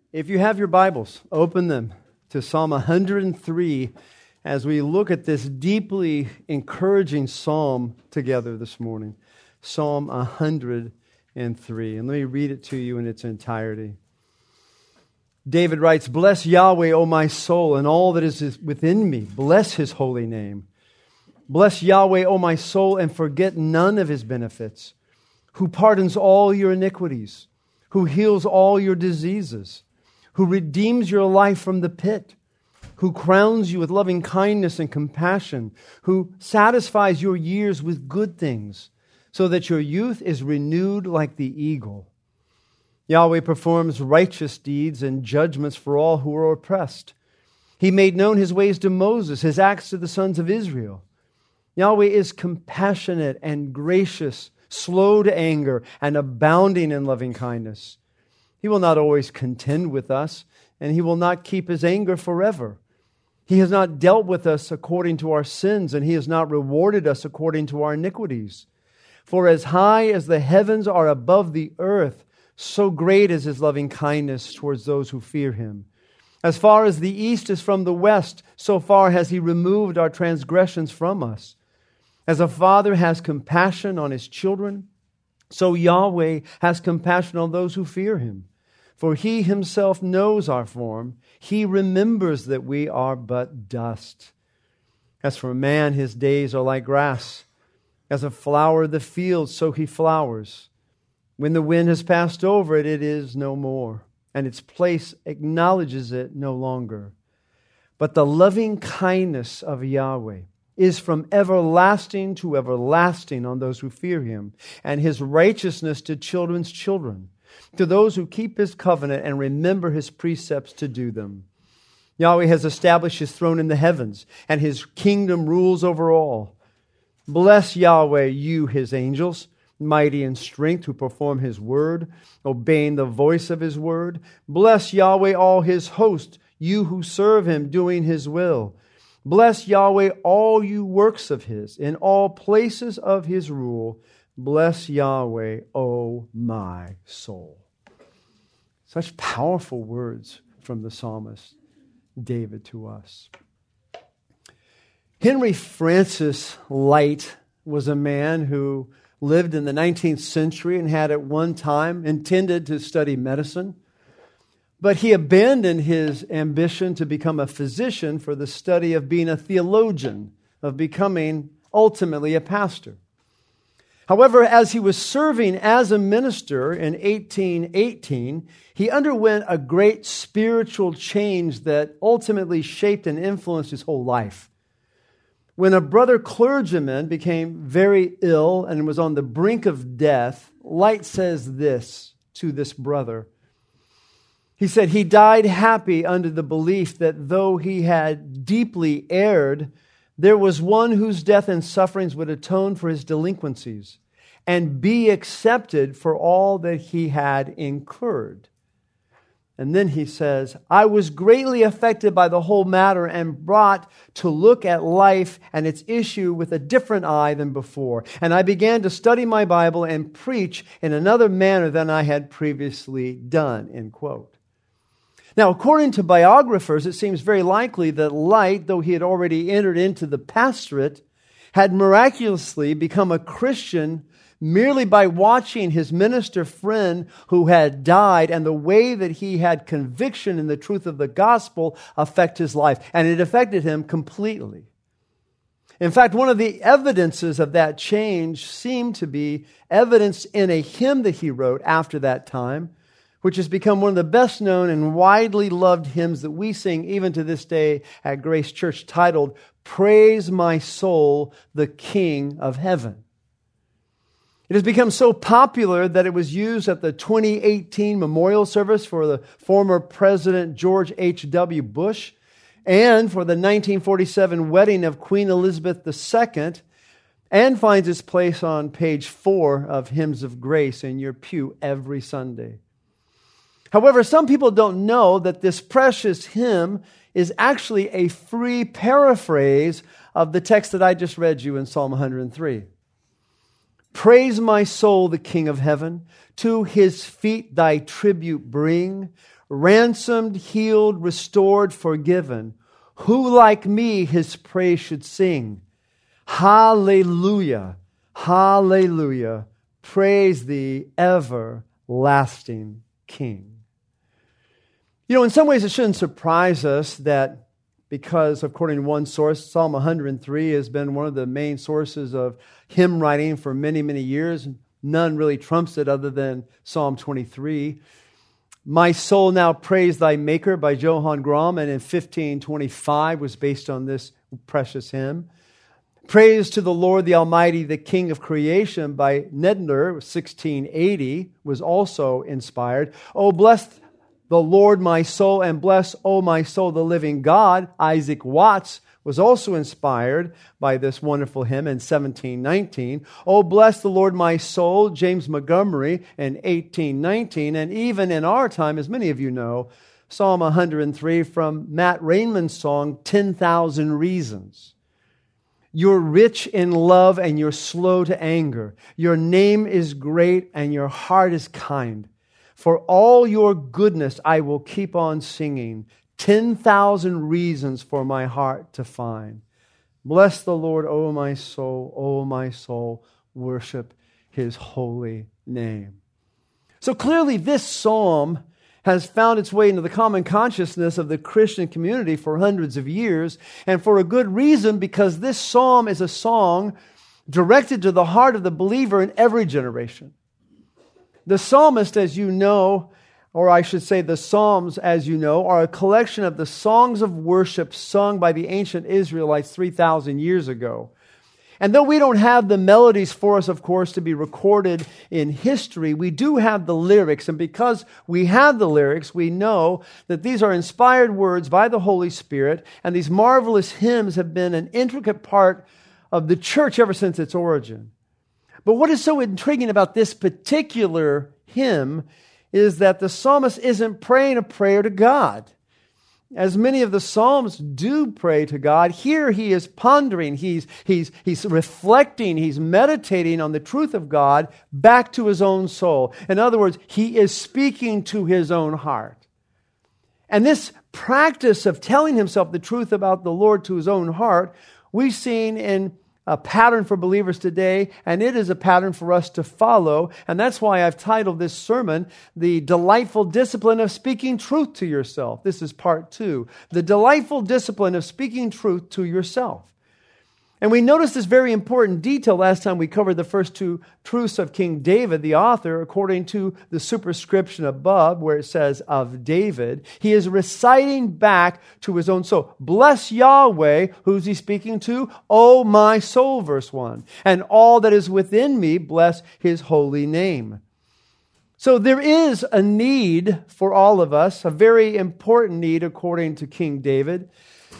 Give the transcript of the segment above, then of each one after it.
If you have your Bibles, open them to Psalm 103 as we look at this deeply encouraging psalm together this morning. Psalm 103. And let me read it to you in its entirety. David writes, "Bless Yahweh, O my soul, and all that is within me. Bless His holy name. Bless Yahweh, O my soul, and forget none of His benefits, who pardons all your iniquities, who heals all your diseases, who redeems your life from the pit, who crowns you with loving kindness and compassion, who satisfies your years with good things, so that your youth is renewed like the eagle. Yahweh performs righteous deeds and judgments for all who are oppressed. He made known His ways to Moses, His acts to the sons of Israel. Yahweh is compassionate and gracious, slow to anger, and abounding in loving kindness. He will not always contend with us, and He will not keep His anger forever. He has not dealt with us according to our sins, and He has not rewarded us according to our iniquities. For as high as the heavens are above the earth, so great is His loving kindness towards those who fear Him. As far as the east is from the west, so far has He removed our transgressions from us. As a father has compassion on his children, so Yahweh has compassion on those who fear Him. For He Himself knows our form. He remembers that we are but dust. As for man, his days are like grass. As a flower of the field, so he flowers. When the wind has passed over it, it is no more, and its place acknowledges it no longer. But the loving kindness of Yahweh is from everlasting to everlasting on those who fear Him, and His righteousness to children's children, to those who keep His covenant and remember His precepts to do them. Yahweh has established His throne in the heavens, and His kingdom rules over all. Bless Yahweh, you His angels, mighty in strength, who perform His word, obeying the voice of His word. Bless Yahweh, all His host, you who serve Him, doing His will. Bless Yahweh, all you works of His, in all places of His rule. Bless Yahweh, O my soul." Such powerful words from the psalmist David to us. Henry Francis Lyte was a man who lived in the 19th century and had at one time intended to study medicine. But he abandoned his ambition to become a physician for the study of being a theologian, of becoming ultimately a pastor. However, as he was serving as a minister in 1818, he underwent a great spiritual change that ultimately shaped and influenced his whole life. When a brother clergyman became very ill and was on the brink of death, Lyte says this to this brother. He said, "He died happy under the belief that though he had deeply erred, there was one whose death and sufferings would atone for his delinquencies and be accepted for all that he had incurred." And then he says, "I was greatly affected by the whole matter and brought to look at life and its issue with a different eye than before. And I began to study my Bible and preach in another manner than I had previously done," end quote. Now, according to biographers, it seems very likely that Lyte, though he had already entered into the pastorate, had miraculously become a Christian merely by watching his minister friend who had died and the way that he had conviction in the truth of the gospel affect his life. And it affected him completely. In fact, one of the evidences of that change seemed to be evidenced in a hymn that he wrote after that time, which has become one of the best known and widely loved hymns that we sing even to this day at Grace Church, titled, "Praise My Soul, the King of Heaven." It has become so popular that it was used at the 2018 memorial service for the former President George H.W. Bush and for the 1947 wedding of Queen Elizabeth II, and finds its place on page 4 of Hymns of Grace in your pew every Sunday. However, some people don't know that this precious hymn is actually a free paraphrase of the text that I just read you in Psalm 103. Praise my soul, the King of heaven. To his feet thy tribute bring. Ransomed, healed, restored, forgiven. Who like me his praise should sing? Hallelujah, hallelujah. Praise the everlasting King. You know, in some ways it shouldn't surprise us that because, according to one source, Psalm 103 has been one of the main sources of hymn writing for many, many years. None really trumps it other than Psalm 23. My Soul Now Praise Thy Maker by Johann Graum, and in 1525 was based on this precious hymn. Praise to the Lord the Almighty, the King of Creation by Nedner, 1680, was also inspired. Oh, bless the Lord my soul, and bless, O my soul, the living God. Isaac Watts was also inspired by this wonderful hymn in 1719. Oh, bless the Lord my soul, James Montgomery in 1819. And even in our time, as many of you know, Psalm 103 from Matt Rainman's song, 10,000 Reasons. You're rich in love and you're slow to anger. Your name is great and your heart is kind. For all your goodness I will keep on singing. 10,000 reasons for my heart to find. Bless the Lord, O my soul, worship his holy name. So clearly this psalm has found its way into the common consciousness of the Christian community for hundreds of years, and for a good reason, because this psalm is a song directed to the heart of the believer in every generation. The psalmist, as you know, or I should say the Psalms, as you know, are a collection of the songs of worship sung by the ancient Israelites 3,000 years ago. And though we don't have the melodies for us, of course, to be recorded in history, we do have the lyrics. And because we have the lyrics, we know that these are inspired words by the Holy Spirit, and these marvelous hymns have been an intricate part of the church ever since its origin. But what is so intriguing about this particular hymn is that the psalmist isn't praying a prayer to God. As many of the Psalms do pray to God, here he is pondering, he's reflecting, he's meditating on the truth of God back to his own soul. In other words, he is speaking to his own heart. And this practice of telling himself the truth about the Lord to his own heart, we've seen in a pattern for believers today, and it is a pattern for us to follow. And that's why I've titled this sermon, The Delightful Discipline of Speaking Truth to Yourself. This is part 2. The delightful discipline of speaking truth to yourself. And we noticed this very important detail last time we covered the first 2 truths of King David, the author, according to the superscription above, where it says, of David. He is reciting back to his own soul. Bless Yahweh. Who's he speaking to? Oh, my soul, verse 1. And all that is within me, bless his holy name. So there is a need for all of us, a very important need, according to King David,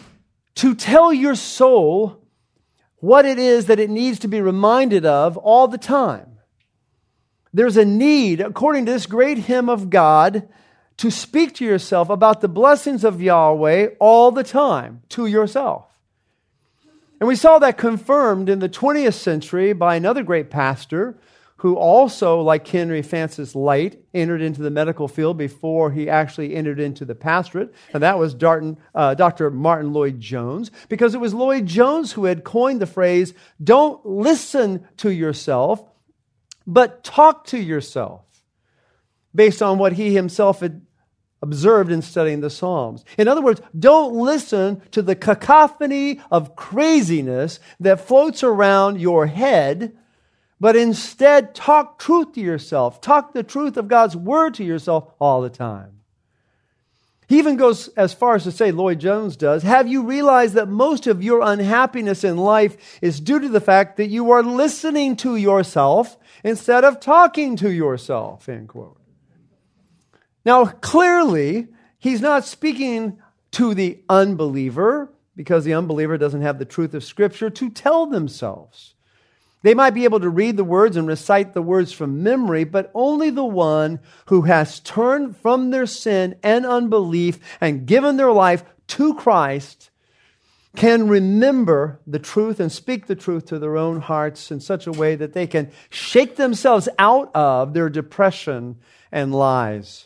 to tell your soul what it is that it needs to be reminded of all the time. There's a need, according to this great hymn of God, to speak to yourself about the blessings of Yahweh all the time to yourself. And we saw that confirmed in the 20th century by another great pastor who also, like Henry Francis Light, entered into the medical field before he actually entered into the pastorate. And that was Dr. Martin Lloyd-Jones, because it was Lloyd-Jones who had coined the phrase, don't listen to yourself, but talk to yourself, based on what he himself had observed in studying the Psalms. In other words, don't listen to the cacophony of craziness that floats around your head, but instead talk truth to yourself. Talk the truth of God's Word to yourself all the time. He even goes as far as to say, Lloyd-Jones does, have you realized that most of your unhappiness in life is due to the fact that you are listening to yourself instead of talking to yourself, end quote. Now, clearly, he's not speaking to the unbeliever, because the unbeliever doesn't have the truth of Scripture to tell themselves. They might be able to read the words and recite the words from memory, but only the one who has turned from their sin and unbelief and given their life to Christ can remember the truth and speak the truth to their own hearts in such a way that they can shake themselves out of their depression and lies.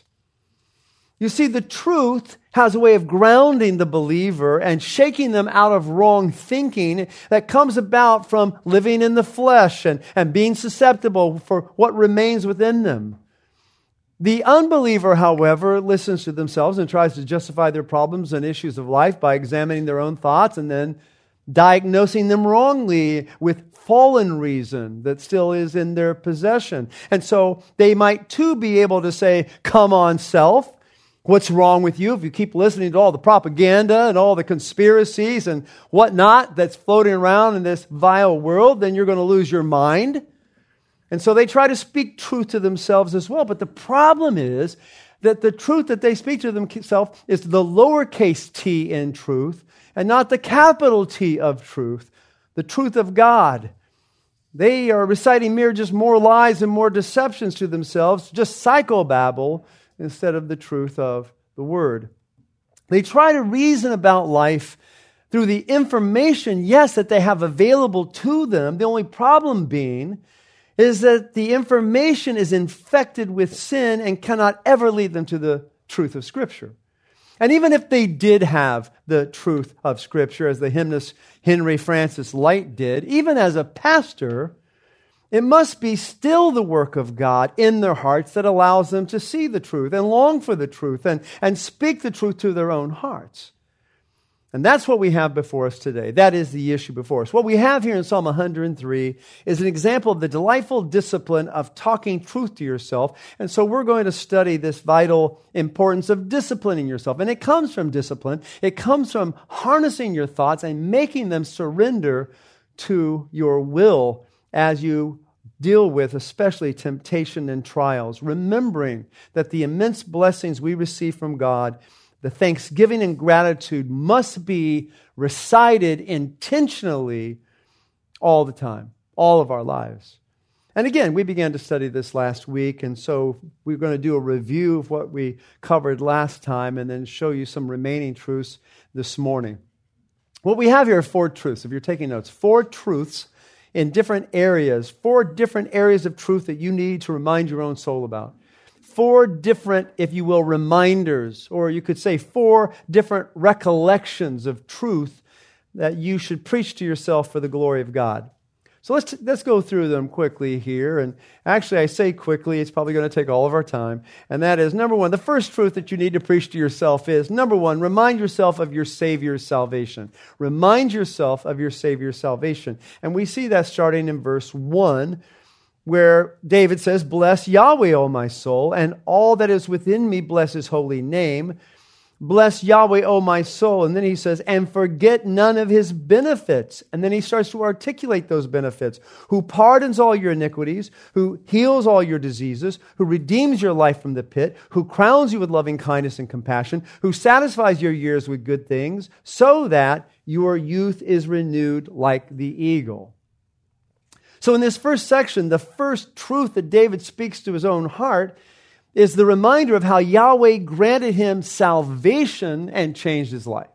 You see, the truth has a way of grounding the believer and shaking them out of wrong thinking that comes about from living in the flesh and being susceptible for what remains within them. The unbeliever, however, listens to themselves and tries to justify their problems and issues of life by examining their own thoughts and then diagnosing them wrongly with fallen reason that still is in their possession. And so they might too be able to say, "Come on, self. What's wrong with you?" If you keep listening to all the propaganda and all the conspiracies and whatnot that's floating around in this vile world, then you're going to lose your mind. And so they try to speak truth to themselves as well. But the problem is that the truth that they speak to themselves is the lowercase t in truth and not the capital T of truth, the truth of God. They are reciting just more lies and more deceptions to themselves, just psychobabble, instead of the truth of the Word. They try to reason about life through the information, yes, that they have available to them. The only problem being is that the information is infected with sin and cannot ever lead them to the truth of Scripture. And even if they did have the truth of Scripture, as the hymnist Henry Francis Lyte did, even as a pastor, it must be still the work of God in their hearts that allows them to see the truth and long for the truth and speak the truth to their own hearts. And that's what we have before us today. That is the issue before us. What we have here in Psalm 103 is an example of the delightful discipline of talking truth to yourself. And so we're going to study this vital importance of disciplining yourself. And it comes from discipline. It comes from harnessing your thoughts and making them surrender to your will as you deal with especially temptation and trials, remembering that the immense blessings we receive from God, the thanksgiving and gratitude must be recited intentionally all the time, all of our lives. And again, we began to study this last week, and so we're going to do a review of what we covered last time and then show you some remaining truths this morning. What we have here are 4 truths. If you're taking notes, 4 truths in different areas, 4 different areas of truth that you need to remind your own soul about. 4 different, if you will, reminders, or you could say 4 different recollections of truth that you should preach to yourself for the glory of God. So let's go through them quickly here. And actually, I say quickly, it's probably going to take all of our time. And that is, number 1, the first truth that you need to preach to yourself is, number 1, remind yourself of your Savior's salvation. Remind yourself of your Savior's salvation. And we see that starting in verse 1, where David says, "Bless Yahweh, O my soul, and all that is within me, bless His holy name. Bless Yahweh, O my soul." And then he says, "And forget none of His benefits." And then he starts to articulate those benefits. "Who pardons all your iniquities, who heals all your diseases, who redeems your life from the pit, who crowns you with loving kindness and compassion, who satisfies your years with good things, so that your youth is renewed like the eagle." So in this first section, the first truth that David speaks to his own heart is the reminder of how Yahweh granted him salvation and changed his life.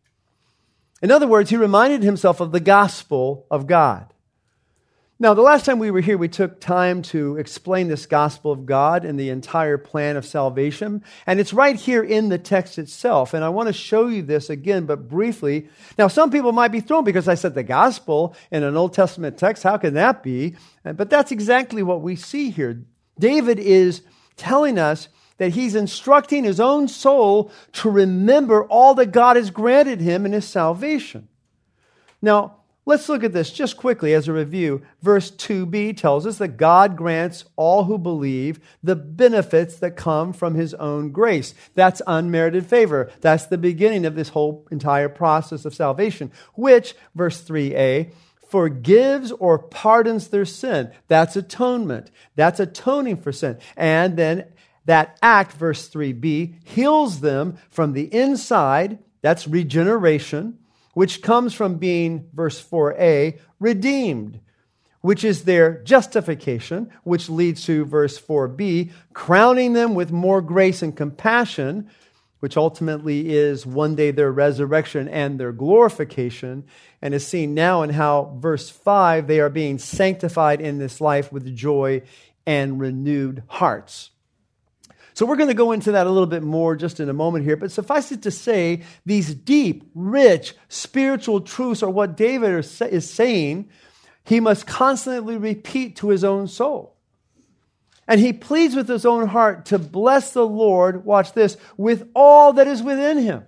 In other words, he reminded himself of the gospel of God. Now, the last time we were here, we took time to explain this gospel of God and the entire plan of salvation. And it's right here in the text itself. And I want to show you this again, but briefly. Now, some people might be thrown because I said the gospel in an Old Testament text. How can that be? But that's exactly what we see here. David is telling us that he's instructing his own soul to remember all that God has granted him in his salvation. Now, let's look at this just quickly as a review. Verse 2b tells us that God grants all who believe the benefits that come from His own grace. That's unmerited favor. That's the beginning of this whole entire process of salvation, which, verse 3a, forgives or pardons their sin. That's atonement. That's atoning for sin. And then that act, verse 3b, heals them from the inside. That's regeneration, which comes from being, verse 4a, redeemed, which is their justification, which leads to verse 4b, crowning them with more grace and compassion, which ultimately is one day their resurrection and their glorification, and is seen now in how, verse 5, they are being sanctified in this life with joy and renewed hearts. So we're going to go into that a little bit more just in a moment here, but suffice it to say, these deep, rich, spiritual truths are what David is saying he must constantly repeat to his own soul. And he pleads with his own heart to bless the Lord, watch this, with all that is within him.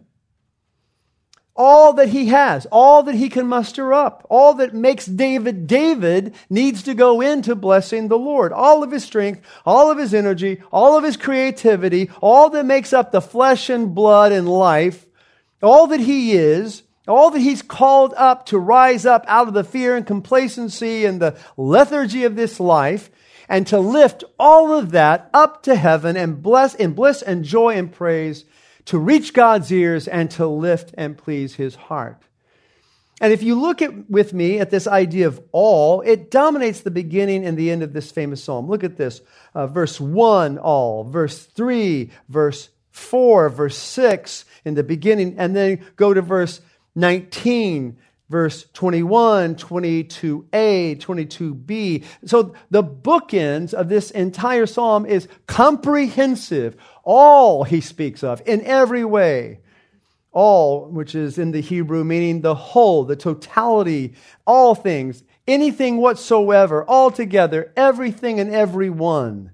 All that he has, all that he can muster up, all that makes David David needs to go into blessing the Lord. All of his strength, all of his energy, all of his creativity, all that makes up the flesh and blood and life, all that he is, all that he's called up to rise up out of the fear and complacency and the lethargy of this life, and to lift all of that up to heaven and bless in bliss and joy and praise, to reach God's ears and to lift and please his heart. And if you look with me at this idea of all, it dominates the beginning and the end of this famous psalm. Look at this. Verse 1, all. Verse 3, verse 4, verse 6 in the beginning. And then go to verse 19, verse 21, 22a, 22b. So the bookends of this entire psalm is comprehensive. All he speaks of in every way. All, which is in the Hebrew meaning the whole, the totality, all things, anything whatsoever, altogether, everything and everyone.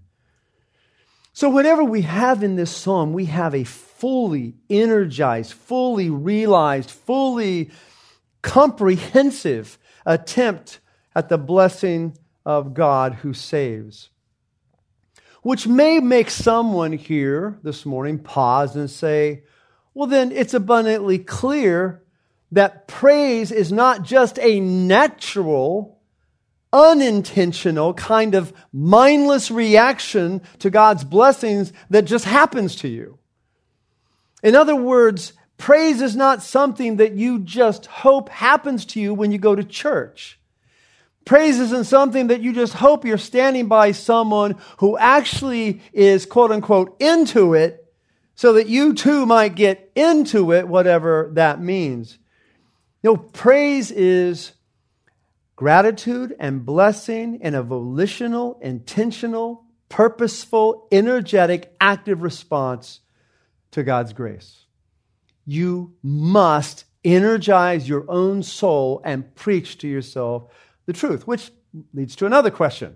So whenever we have in this psalm, we have a fully energized, fully realized, fully comprehensive attempt at the blessing of God who saves. Which may make someone here this morning pause and say, well, then it's abundantly clear that praise is not just a natural, unintentional kind of mindless reaction to God's blessings that just happens to you. In other words, praise is not something that you just hope happens to you when you go to church. Praise isn't something that you just hope you're standing by someone who actually is, quote unquote, into it, so that you too might get into it, whatever that means. No, praise is gratitude and blessing in a volitional, intentional, purposeful, energetic, active response to God's grace. You must energize your own soul and preach to yourself the truth, which leads to another question.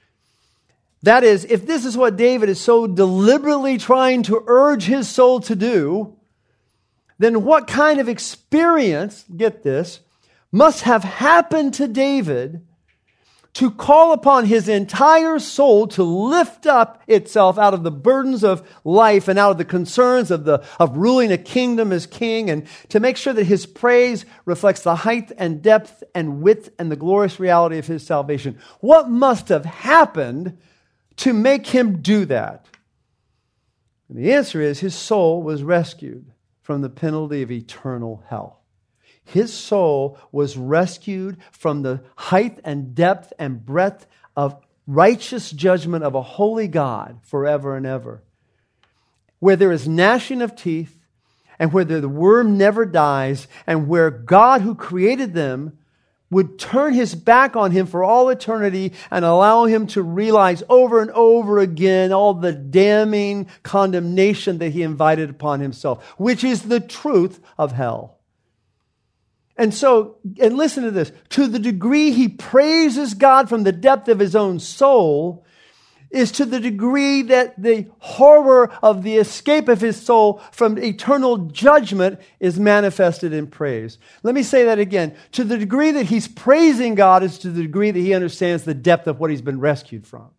That is, if this is what David is so deliberately trying to urge his soul to do, then what kind of experience, get this, must have happened to David to call upon his entire soul to lift up itself out of the burdens of life and out of the concerns of ruling a kingdom as king, and to make sure that his praise reflects the height and depth and width and the glorious reality of his salvation? What must have happened to make him do that? And the answer is his soul was rescued from the penalty of eternal hell. His soul was rescued from the height and depth and breadth of righteous judgment of a holy God forever and ever. Where there is gnashing of teeth, and where the worm never dies, and where God who created them would turn his back on him for all eternity and allow him to realize over and over again all the damning condemnation that he invited upon himself, which is the truth of hell. And so, and listen to this, to the degree he praises God from the depth of his own soul is to the degree that the horror of the escape of his soul from eternal judgment is manifested in praise. Let me say that again. To the degree that he's praising God is to the degree that he understands the depth of what he's been rescued from.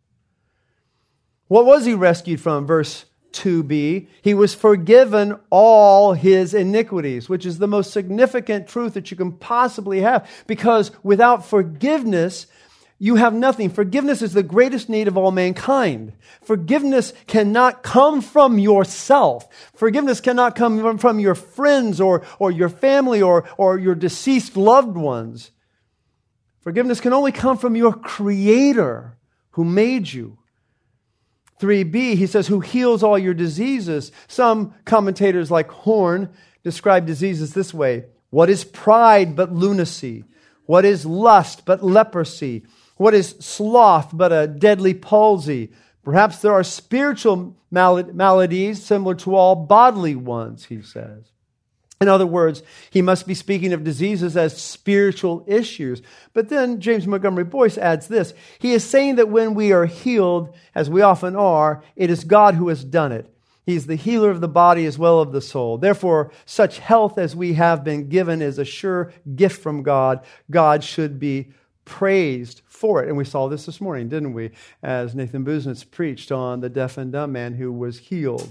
What was he rescued from? Verse 2b, he was forgiven all his iniquities, which is the most significant truth that you can possibly have, because without forgiveness, you have nothing. Forgiveness is the greatest need of all mankind. Forgiveness cannot come from yourself. Forgiveness cannot come from your friends or your family or your deceased loved ones. Forgiveness can only come from your Creator who made you. 3b, he says, who heals all your diseases. Some commentators like Horn describe diseases this way. What is pride but lunacy? What is lust but leprosy? What is sloth but a deadly palsy? Perhaps there are spiritual maladies similar to all bodily ones, he says. In other words, he must be speaking of diseases as spiritual issues. But then James Montgomery Boyce adds this. He is saying that when we are healed, as we often are, it is God who has done it. He's the healer of the body as well of the soul. Therefore, such health as we have been given is a sure gift from God. God should be praised for it. And we saw this morning, didn't we? As Nathan Busenitz preached on the deaf and dumb man who was healed.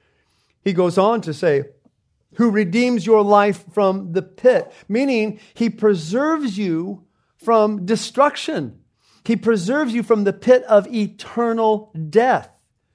He goes on to say, who redeems your life from the pit, meaning he preserves you from destruction. He preserves you from the pit of eternal death.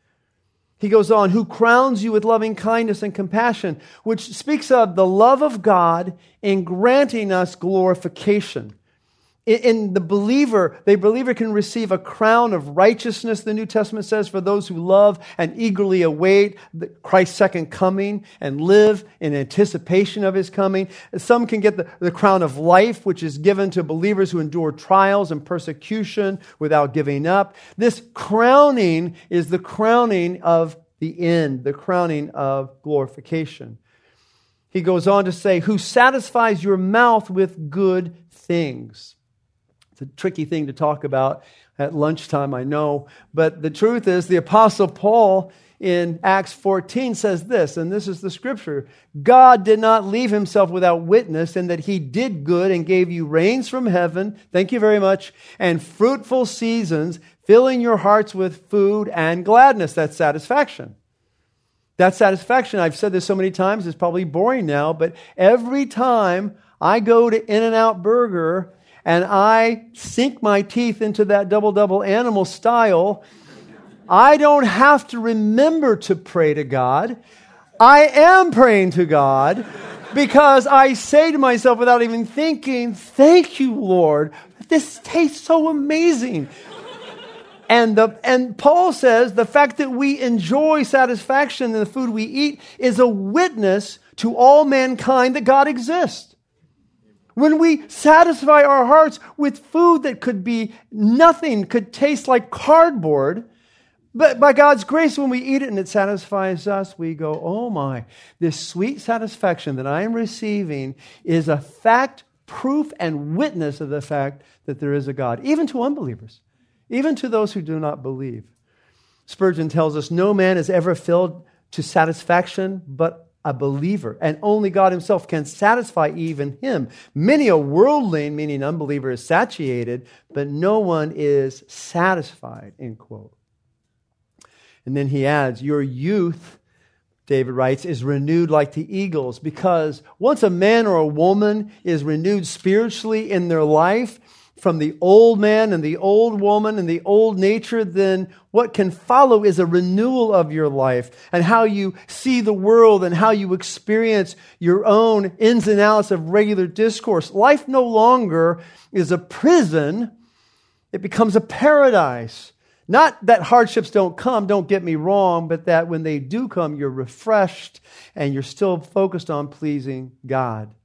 He goes on, who crowns you with loving kindness and compassion, which speaks of the love of God in granting us glorification. In the believer can receive a crown of righteousness, the New Testament says, for those who love and eagerly await Christ's second coming and live in anticipation of his coming. Some can get the crown of life, which is given to believers who endure trials and persecution without giving up. This crowning is the crowning of the end, the crowning of glorification. He goes on to say, who satisfies your mouth with good things. It's a tricky thing to talk about at lunchtime, I know. But the truth is, the Apostle Paul in Acts 14 says this, and this is the scripture. God did not leave himself without witness, in that he did good and gave you rains from heaven, thank you very much, and fruitful seasons, filling your hearts with food and gladness. That's satisfaction. That satisfaction, I've said this so many times, it's probably boring now, but every time I go to In-N-Out Burger and I sink my teeth into that double animal style, I don't have to remember to pray to God. I am praying to God because I say to myself without even thinking, thank you, Lord. This tastes so amazing. And Paul says the fact that we enjoy satisfaction in the food we eat is a witness to all mankind that God exists. When we satisfy our hearts with food that could be nothing, could taste like cardboard, but by God's grace, when we eat it and it satisfies us, we go, oh my, this sweet satisfaction that I am receiving is a fact, proof, and witness of the fact that there is a God, even to unbelievers, even to those who do not believe. Spurgeon tells us, no man is ever filled to satisfaction but a believer, and only God himself can satisfy even him. Many a worldling, meaning unbeliever, is satiated, but no one is satisfied, end quote. And then he adds, your youth, David writes, is renewed like the eagles, because once a man or a woman is renewed spiritually in their life, from the old man and the old woman and the old nature, then what can follow is a renewal of your life and how you see the world and how you experience your own ins and outs of regular discourse. Life no longer is a prison. It becomes a paradise. Not that hardships don't come, don't get me wrong, but that when they do come, you're refreshed and you're still focused on pleasing God.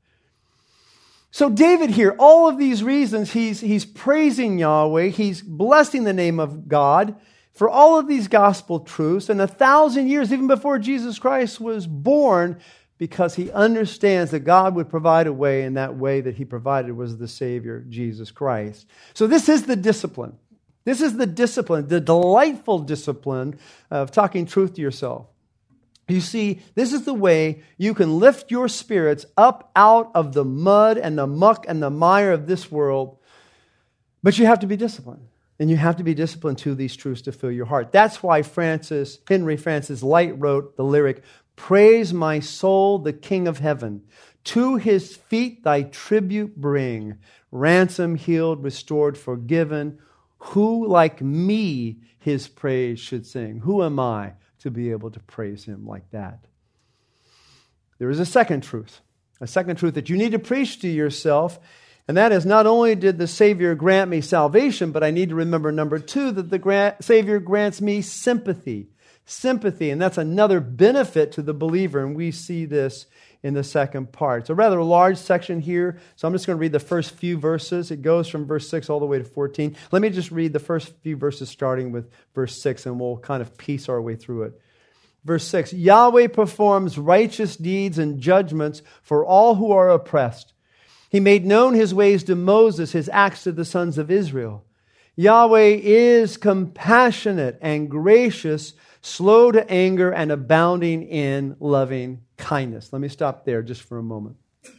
So David here, all of these reasons, he's praising Yahweh, he's blessing the name of God for all of these gospel truths, and 1,000 years, even before Jesus Christ was born, because he understands that God would provide a way, and that way that he provided was the Savior, Jesus Christ. So this is the discipline. This is the discipline, the delightful discipline of talking truth to yourself. You see, this is the way you can lift your spirits up out of the mud and the muck and the mire of this world. But you have to be disciplined. And you have to be disciplined to these truths to fill your heart. That's why Henry Francis Light wrote the lyric, praise my soul, the King of heaven. To his feet thy tribute bring. Ransom, healed, restored, forgiven. Who like me his praise should sing? Who am I to be able to praise him like that? There is a second truth that you need to preach to yourself, And that is, not only did the Savior grant me salvation, but I need to remember, number two, that the Savior grants me sympathy. Sympathy, and that's another benefit to the believer, and we see this in the second part. It's a rather large section here, so I'm just going to read the first few verses. It goes from verse 6 all the way to 14. Let me just read the first few verses starting with verse 6, and we'll kind of piece our way through it. Verse 6, Yahweh performs righteous deeds and judgments for all who are oppressed. He made known his ways to Moses, his acts to the sons of Israel. Yahweh is compassionate and gracious, slow to anger, and abounding in loving kindness. Let me stop there just for a moment.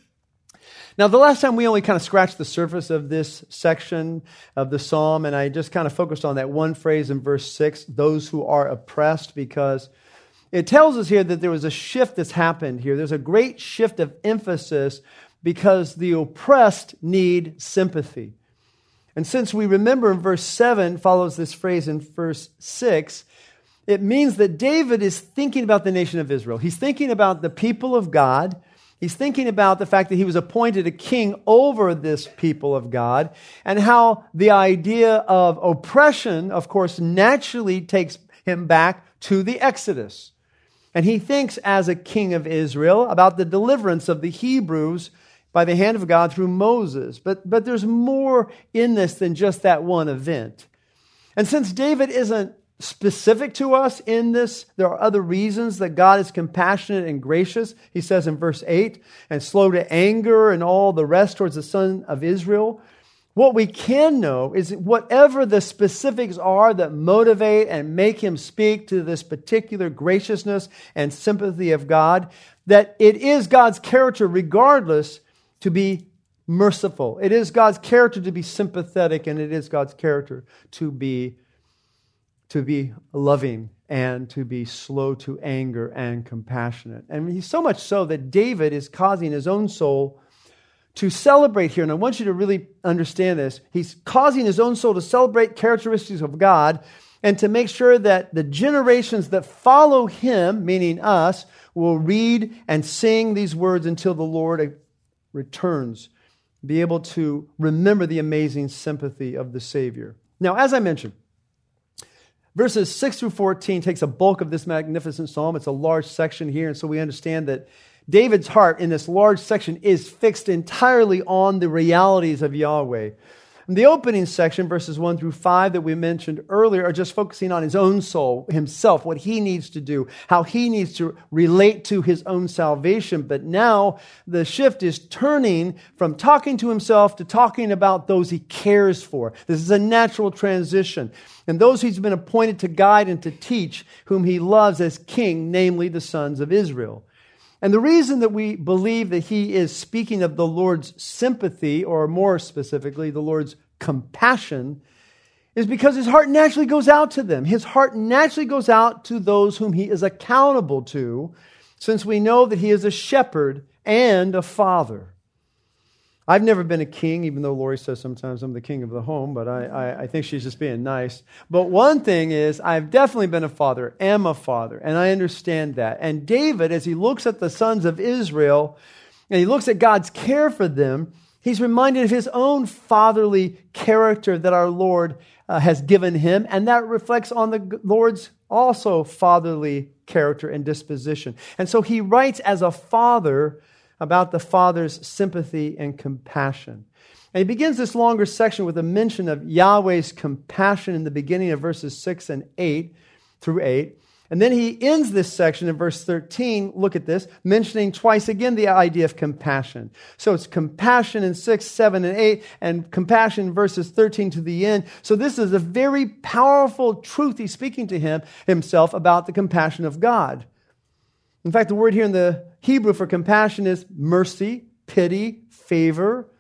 Now, the last time we only kind of scratched the surface of this section of the psalm, and I just kind of focused on that one phrase in verse 6, those who are oppressed, because it tells us here that there was a shift that's happened here. There's a great shift of emphasis because the oppressed need sympathy. And since we remember in verse 7 follows this phrase in verse 6, it means that David is thinking about the nation of Israel. He's thinking about the people of God. He's thinking about the fact that he was appointed a king over this people of God, and how the idea of oppression, of course, naturally takes him back to the Exodus. And he thinks, as a king of Israel, about the deliverance of the Hebrews by the hand of God through Moses. But there's more in this than just that one event. And since David isn't specific to us in this, there are other reasons that God is compassionate and gracious. He says in verse 8, and slow to anger and all the rest towards the son of Israel. What we can know is that whatever the specifics are that motivate and make him speak to this particular graciousness and sympathy of God, that it is God's character regardless to be merciful. It is God's character to be sympathetic, and it is God's character to be loving and to be slow to anger and compassionate. And he's so much so that David is causing his own soul to celebrate here. And I want you to really understand this. He's causing his own soul to celebrate characteristics of God and to make sure that the generations that follow him, meaning us, will read and sing these words until the Lord returns, be able to remember the amazing sympathy of the Savior. Now, as I mentioned, verses 6 through 14 takes a bulk of this magnificent psalm. It's a large section here, and so we understand that David's heart in this large section is fixed entirely on the realities of Yahweh. And the opening section, verses 1 through 5 that we mentioned earlier, are just focusing on his own soul, himself, what he needs to do, how he needs to relate to his own salvation. But now the shift is turning from talking to himself to talking about those he cares for. This is a natural transition. And those he's been appointed to guide and to teach, whom he loves as king, namely the sons of Israel. And the reason that we believe that he is speaking of the Lord's sympathy, or more specifically, the Lord's compassion, is because his heart naturally goes out to them. His heart naturally goes out to those whom he is accountable to, since we know that he is a shepherd and a father. I've never been a king, even though Lori says sometimes I'm the king of the home, but I think she's just being nice. But one thing is, I've definitely been a father, am a father, and I understand that. And David, as he looks at the sons of Israel, and he looks at God's care for them, he's reminded of his own fatherly character that our Lord has given him, and that reflects on the Lord's also fatherly character and disposition. And so he writes as a father about the Father's sympathy and compassion. And he begins this longer section with a mention of Yahweh's compassion in the beginning of verses 6 and 8 through 8. And then he ends this section in verse 13, look at this, mentioning twice again the idea of compassion. So it's compassion in 6, 7, and 8, and compassion in verses 13 to the end. So this is a very powerful truth he's speaking to himself about the compassion of God. In fact, the word here in the Hebrew for compassion is mercy, pity, favor,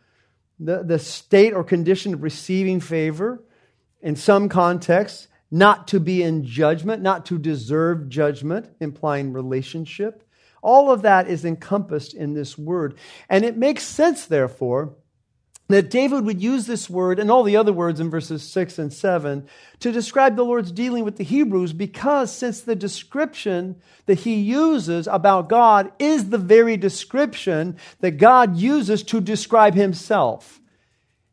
the state or condition of receiving favor. In some contexts, not to be in judgment, not to deserve judgment, implying relationship. All of that is encompassed in this word. And it makes sense, therefore, that David would use this word and all the other words in verses 6 and 7 to describe the Lord's dealing with the Hebrews, because since the description that he uses about God is the very description that God uses to describe himself.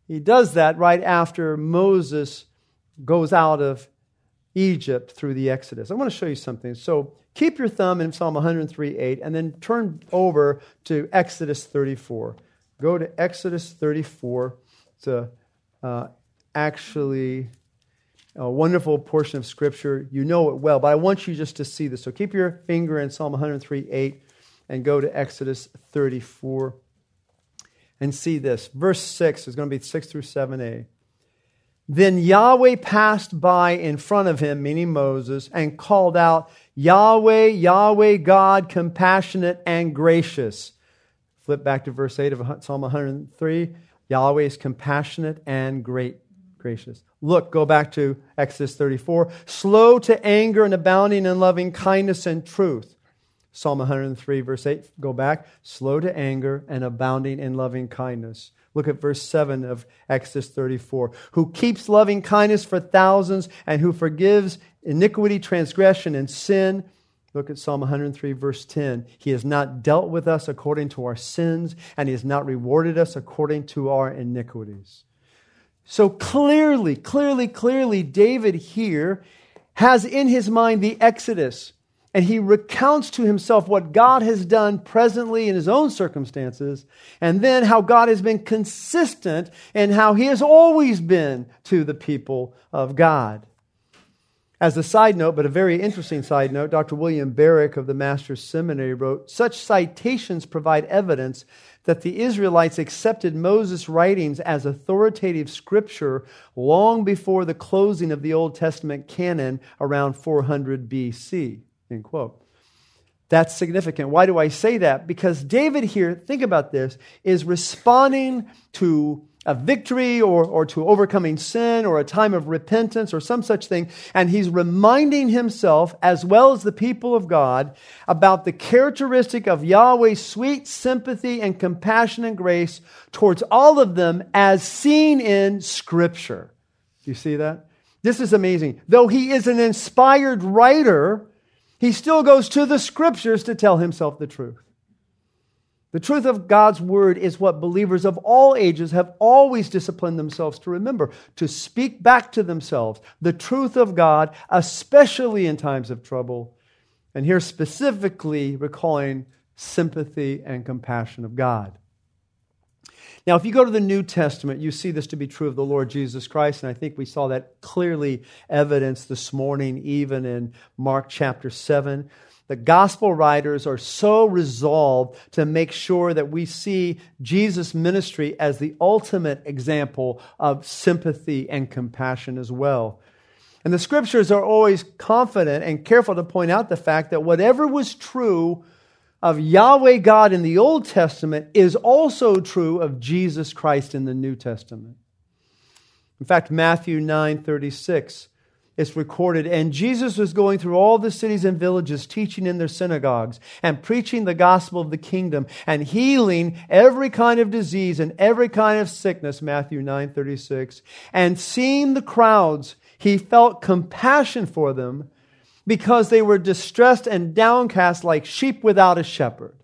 He does that right after Moses goes out of Egypt through the Exodus. I want to show you something. So keep your thumb in Psalm 103:8 and then turn over to Exodus 34. Go to Exodus 34. It's actually a wonderful portion of Scripture. You know it well, but I want you just to see this. So keep your finger in Psalm 103:8 and go to Exodus 34 and see this. Verse 6 is going to be 6 through 7a. Then Yahweh passed by in front of him, meaning Moses, and called out, Yahweh, Yahweh, God, compassionate and gracious. Flip back to verse 8 of Psalm 103. Yahweh is compassionate and gracious. Look, go back to Exodus 34. Slow to anger and abounding in loving kindness and truth. Psalm 103, verse 8, go back. Slow to anger and abounding in loving kindness. Look at verse 7 of Exodus 34. Who keeps loving kindness for thousands and who forgives iniquity, transgression, and sin. Look at Psalm 103, verse 10. He has not dealt with us according to our sins, and He has not rewarded us according to our iniquities. So clearly, David here has in his mind the Exodus. And he recounts to himself what God has done presently in his own circumstances, and then how God has been consistent and how He has always been to the people of God. As a side note, but a very interesting side note, Dr. William Barrick of the Master's Seminary wrote, such citations provide evidence that the Israelites accepted Moses' writings as authoritative scripture long before the closing of the Old Testament canon around 400 BC. End quote. That's significant. Why do I say that? Because David here, think about this, is responding to a victory or to overcoming sin or a time of repentance or some such thing. And he's reminding himself, as well as the people of God, about the characteristic of Yahweh's sweet sympathy and compassion and grace towards all of them as seen in Scripture. Do you see that? This is amazing. Though he is an inspired writer, he still goes to the Scriptures to tell himself the truth. The truth of God's Word is what believers of all ages have always disciplined themselves to remember, to speak back to themselves the truth of God, especially in times of trouble. And here specifically recalling sympathy and compassion of God. Now, if you go to the New Testament, you see this to be true of the Lord Jesus Christ, and I think we saw that clearly evidenced this morning, even in Mark chapter 7. The gospel writers are so resolved to make sure that we see Jesus' ministry as the ultimate example of sympathy and compassion as well. And the Scriptures are always confident and careful to point out the fact that whatever was true of Yahweh God in the Old Testament is also true of Jesus Christ in the New Testament. In fact, Matthew 9:36, it's recorded, and Jesus was going through all the cities and villages, teaching in their synagogues and preaching the gospel of the kingdom and healing every kind of disease and every kind of sickness, Matthew 9:36. And seeing the crowds, He felt compassion for them, because they were distressed and downcast like sheep without a shepherd.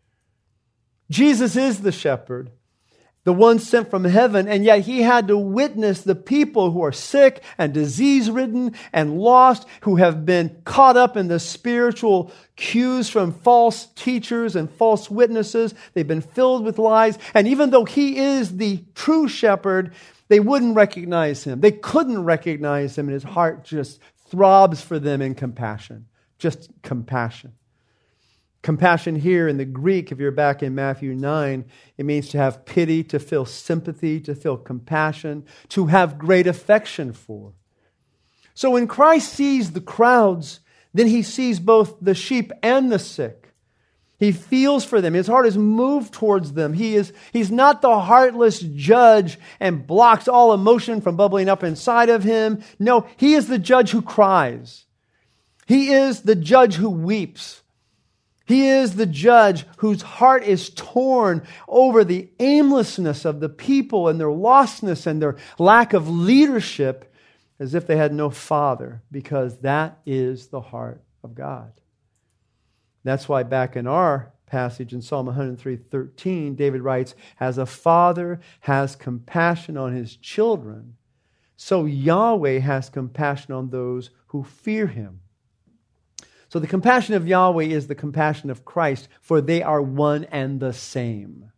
Jesus is the shepherd, the one sent from heaven, and yet He had to witness the people who are sick and disease-ridden and lost, who have been caught up in the spiritual cues from false teachers and false witnesses. They've been filled with lies, and even though He is the true shepherd, they wouldn't recognize Him. They couldn't recognize Him, and His heart just throbs for them in compassion. Just compassion. Compassion here in the Greek, if you're back in Matthew 9, it means to have pity, to feel sympathy, to feel compassion, to have great affection for. So when Christ sees the crowds, then He sees both the sheep and the sick. He feels for them. His heart is moved towards them. He's not the heartless judge and blocks all emotion from bubbling up inside of Him. No, He is the judge who cries. He is the judge who weeps. He is the judge whose heart is torn over the aimlessness of the people and their lostness and their lack of leadership, as if they had no father, because that is the heart of God. That's why back in our passage in Psalm 103:13, David writes, "As a father has compassion on his children, so Yahweh has compassion on those who fear him." So the compassion of Yahweh is the compassion of Christ, for they are one and the same.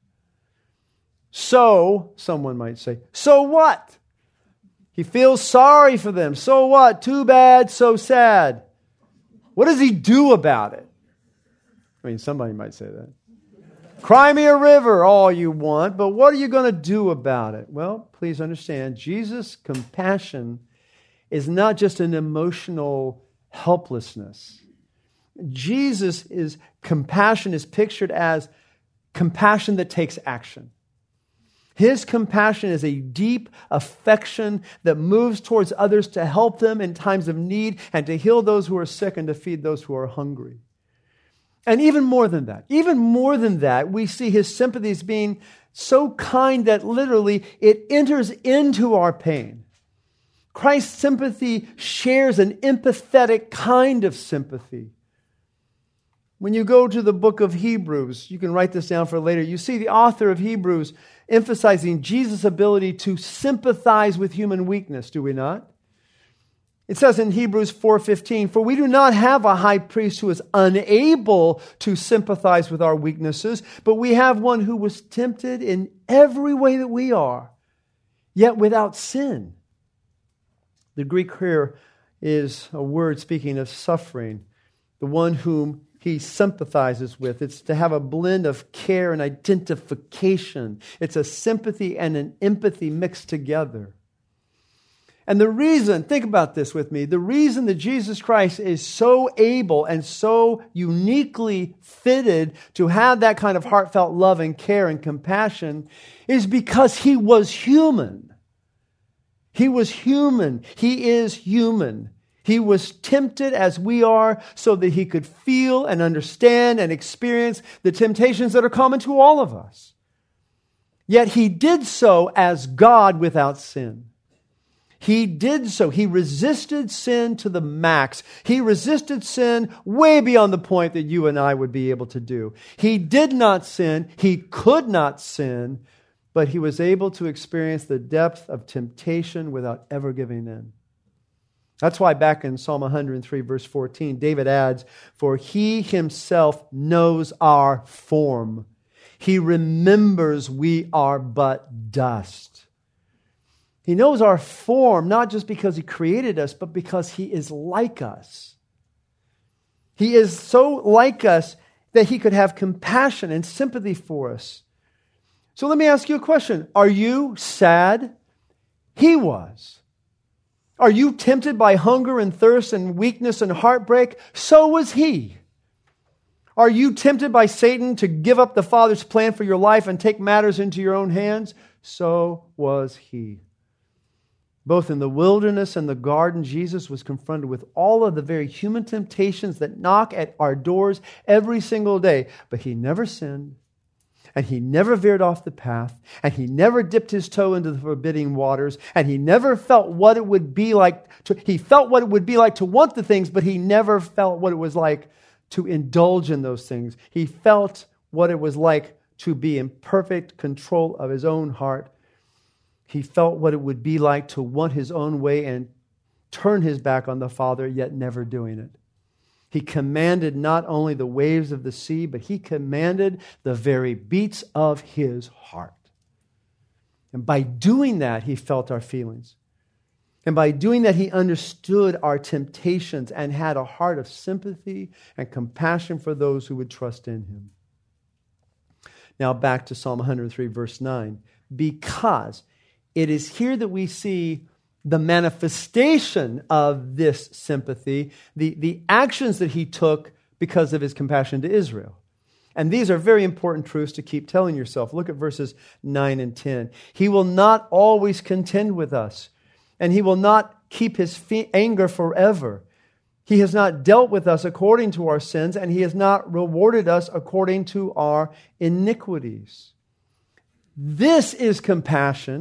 So, someone might say, so what? He feels sorry for them. So what? Too bad, so sad. What does he do about it? I mean, somebody might say that. Cry me a river, all you want, but what are you going to do about it? Well, please understand, Jesus' compassion is not just an emotional helplessness. Jesus' compassion is pictured as compassion that takes action. His compassion is a deep affection that moves towards others to help them in times of need and to heal those who are sick and to feed those who are hungry. And even more than that, we see his sympathies being so kind that literally it enters into our pain. Christ's sympathy shares an empathetic kind of sympathy. When you go to the book of Hebrews, you can write this down for later, you see the author of Hebrews emphasizing Jesus' ability to sympathize with human weakness, do we not? It says in Hebrews 4:15, "For we do not have a high priest who is unable to sympathize with our weaknesses, but we have one who was tempted in every way that we are, yet without sin." The Greek here is a word speaking of suffering, the one whom he sympathizes with. It's to have a blend of care and identification. It's a sympathy and an empathy mixed together. And the reason, think about this with me, the reason that Jesus Christ is so able and so uniquely fitted to have that kind of heartfelt love and care and compassion is because he was human. He was human. He is human. He was tempted as we are so that he could feel and understand and experience the temptations that are common to all of us. Yet he did so as God without sin. He did so. He resisted sin to the max. He resisted sin way beyond the point that you and I would be able to do. He did not sin. He could not sin, but he was able to experience the depth of temptation without ever giving in. That's why back in Psalm 103, verse 14, David adds, "For he himself knows our form. He remembers we are but dust." He knows our form, not just because he created us, but because he is like us. He is so like us that he could have compassion and sympathy for us. So let me ask you a question. Are you sad? He was. Are you tempted by hunger and thirst and weakness and heartbreak? So was he. Are you tempted by Satan to give up the Father's plan for your life and take matters into your own hands? So was he. Both in the wilderness and the garden, Jesus was confronted with all of the very human temptations that knock at our doors every single day. But he never sinned. And he never veered off the path, and he never dipped his toe into the forbidding waters, and he never felt what it would be like he felt what it would be like to want the things, but he never felt what it was like to indulge in those things. He felt what it was like to be in perfect control of his own heart. He felt what it would be like to want his own way and turn his back on the Father, yet never doing it. He commanded not only the waves of the sea, but he commanded the very beats of his heart. And by doing that, he felt our feelings. And by doing that, he understood our temptations and had a heart of sympathy and compassion for those who would trust in him. Now back to Psalm 103, verse 9. Because it is here that we see the manifestation of this sympathy, the actions that he took because of his compassion to Israel. And these are very important truths to keep telling yourself. Look at verses 9 and 10. He will not always contend with us, and he will not keep his anger forever. He has not dealt with us according to our sins, and he has not rewarded us according to our iniquities. This is compassion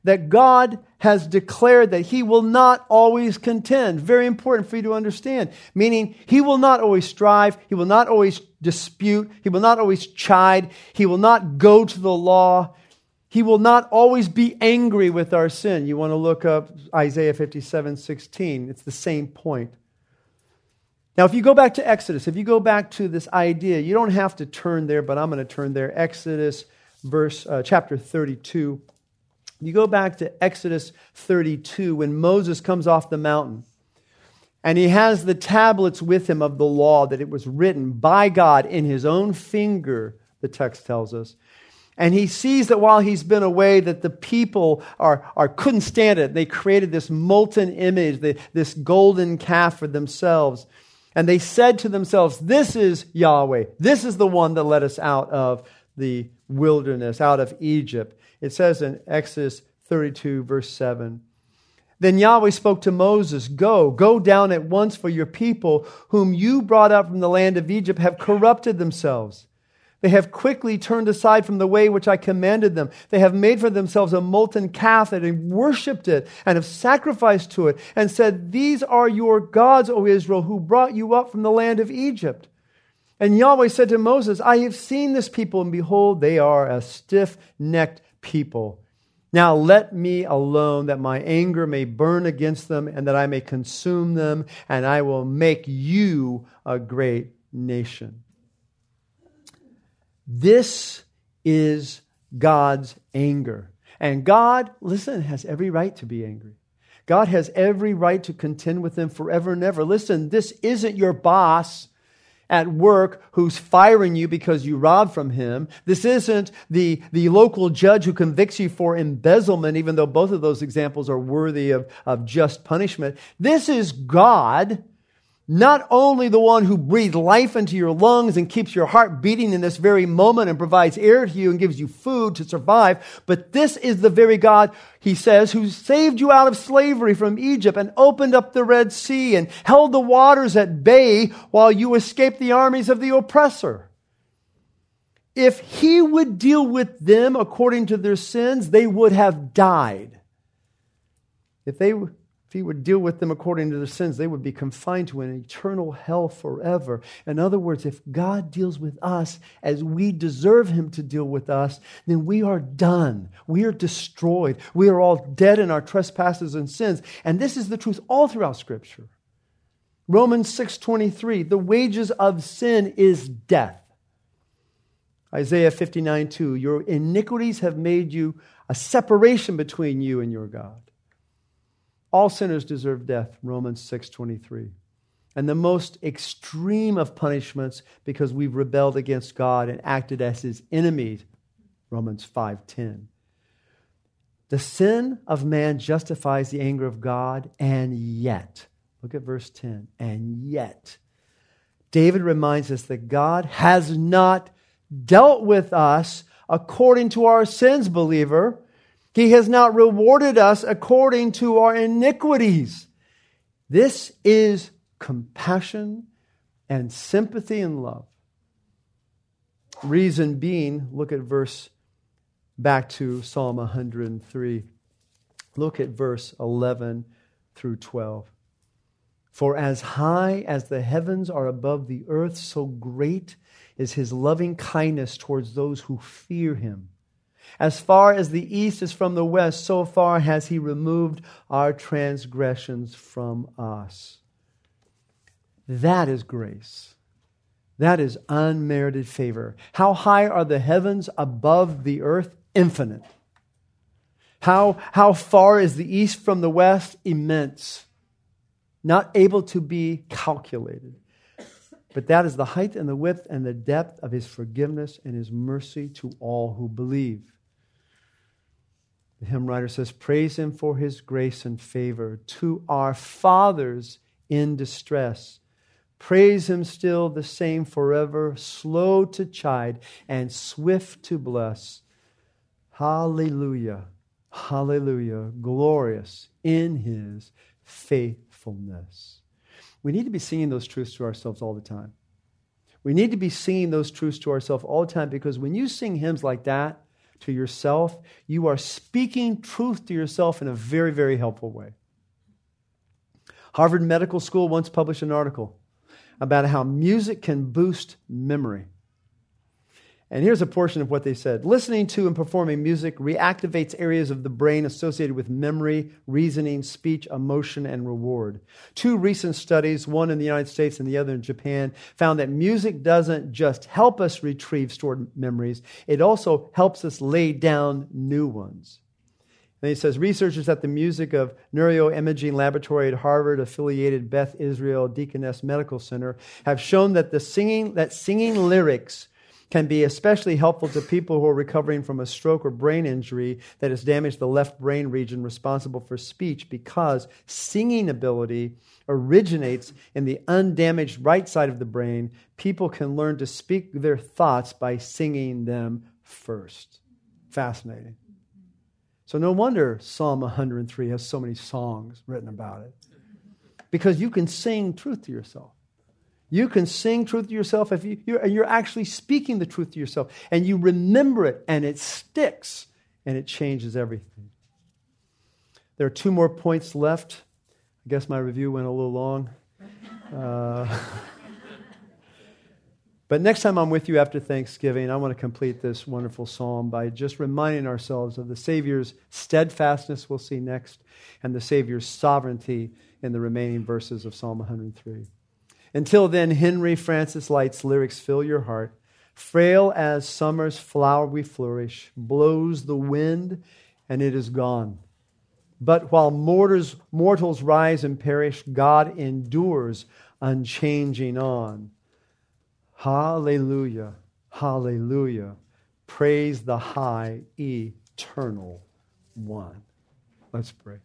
that God has declared that He will not always contend. Very important for you to understand. Meaning, He will not always strive. He will not always dispute. He will not always chide. He will not go to the law. He will not always be angry with our sin. You want to look up Isaiah 57:16. It's the same point. Now, if you go back to Exodus, if you go back to this idea, you don't have to turn there, but I'm going to turn there. Exodus chapter 32. You go back to Exodus 32 when Moses comes off the mountain and he has the tablets with him of the law that it was written by God in his own finger, the text tells us. And he sees that while he's been away, that the people couldn't stand it. They created this molten image, this golden calf for themselves. And they said to themselves, this is Yahweh. This is the one that led us out of the wilderness, out of Egypt. It says in Exodus 32, verse 7, Then Yahweh spoke to Moses, Go down at once, for your people, whom you brought up from the land of Egypt, have corrupted themselves. They have quickly turned aside from the way which I commanded them. They have made for themselves a molten calf and have worshipped it and have sacrificed to it and said, These are your gods, O Israel, who brought you up from the land of Egypt. And Yahweh said to Moses, I have seen this people, and behold, they are a stiff-necked people. Now let me alone, that my anger may burn against them, and that I may consume them, and I will make you a great nation. This is God's anger. And God, listen, has every right to be angry. God has every right to contend with them forever and ever. Listen, this isn't your boss at work who's firing you because you robbed from him. This isn't the local judge who convicts you for embezzlement, even though both of those examples are worthy of just punishment. This is God, not only the one who breathed life into your lungs and keeps your heart beating in this very moment and provides air to you and gives you food to survive, but this is the very God, he says, who saved you out of slavery from Egypt and opened up the Red Sea and held the waters at bay while you escaped the armies of the oppressor. If he would deal with them according to their sins, they would have died. If he would deal with them according to their sins, they would be confined to an eternal hell forever. In other words, if God deals with us as we deserve him to deal with us, then we are done. We are destroyed. We are all dead in our trespasses and sins. And this is the truth all throughout Scripture. Romans 6:23, the wages of sin is death. Isaiah 59:2, your iniquities have made you a separation between you and your God. All sinners deserve death, Romans 6:23. And the most extreme of punishments because we've rebelled against God and acted as his enemies, Romans 5:10. The sin of man justifies the anger of God, and yet, look at verse 10, and yet, David reminds us that God has not dealt with us according to our sins, believer. He has not rewarded us according to our iniquities. This is compassion and sympathy and love. Reason being, look at back to Psalm 103. Look at verse 11 through 12. For as high as the heavens are above the earth, so great is his loving kindness towards those who fear him. As far as the east is from the west, so far has he removed our transgressions from us. That is grace. That is unmerited favor. How high are the heavens above the earth? Infinite. How far is the east from the west? Immense. Not able to be calculated. But that is the height and the width and the depth of his forgiveness and his mercy to all who believe. The hymn writer says, praise him for his grace and favor to our fathers in distress. Praise him still the same forever, slow to chide and swift to bless. Hallelujah, hallelujah, glorious in his faithfulness. We need to be singing those truths to ourselves all the time. We need to be singing those truths to ourselves all the time, because when you sing hymns like that, to yourself, you are speaking truth to yourself in a very, very helpful way. Harvard Medical School once published an article about how music can boost memory. And here's a portion of what they said. Listening to and performing music reactivates areas of the brain associated with memory, reasoning, speech, emotion, and reward. 2 recent studies, one in the United States and the other in Japan, found that music doesn't just help us retrieve stored memories, it also helps us lay down new ones. And he says, researchers at the Music of Neuroimaging Laboratory at Harvard-affiliated Beth Israel Deaconess Medical Center have shown that singing lyrics can be especially helpful to people who are recovering from a stroke or brain injury that has damaged the left brain region responsible for speech, because singing ability originates in the undamaged right side of the brain. People can learn to speak their thoughts by singing them first. Fascinating. So no wonder Psalm 103 has so many songs written about it, because you can sing truth to yourself. You can sing truth to yourself if you're actually speaking the truth to yourself, and you remember it, and it sticks, and it changes everything. There are 2 more points left. I guess my review went a little long. But next time I'm with you after Thanksgiving, I want to complete this wonderful psalm by just reminding ourselves of the Savior's steadfastness we'll see next, and the Savior's sovereignty in the remaining verses of Psalm 103. Until then, Henry Francis Light's lyrics fill your heart. Frail as summer's flower we flourish, blows the wind and it is gone. But while mortals rise and perish, God endures unchanging on. Hallelujah, hallelujah. Praise the high, eternal one. Let's pray.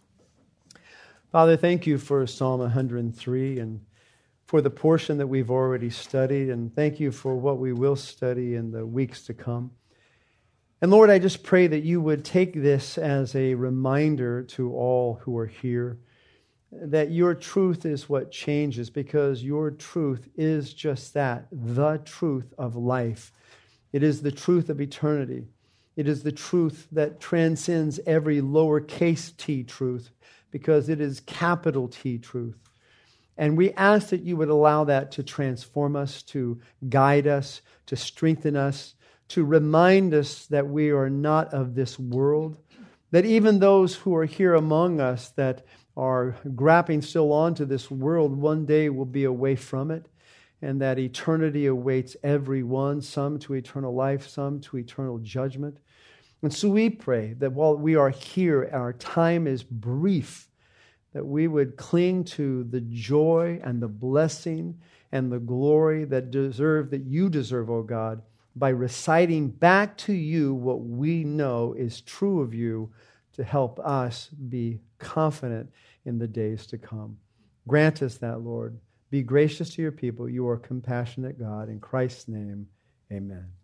Father, thank you for Psalm 103 and for the portion that we've already studied, and thank you for what we will study in the weeks to come. And Lord, I just pray that you would take this as a reminder to all who are here, that your truth is what changes, because your truth is just that, the truth of life. It is the truth of eternity. It is the truth that transcends every lowercase t truth, because it is capital T truth. And we ask that you would allow that to transform us, to guide us, to strengthen us, to remind us that we are not of this world, that even those who are here among us that are grappling still onto this world one day will be away from it, and that eternity awaits everyone, some to eternal life, some to eternal judgment. And so we pray that while we are here and our time is brief, that we would cling to the joy and the blessing and the glory that you deserve, O God, by reciting back to you what we know is true of you, to help us be confident in the days to come. Grant us that, Lord. Be gracious to your people. You are a compassionate God. In Christ's name, amen.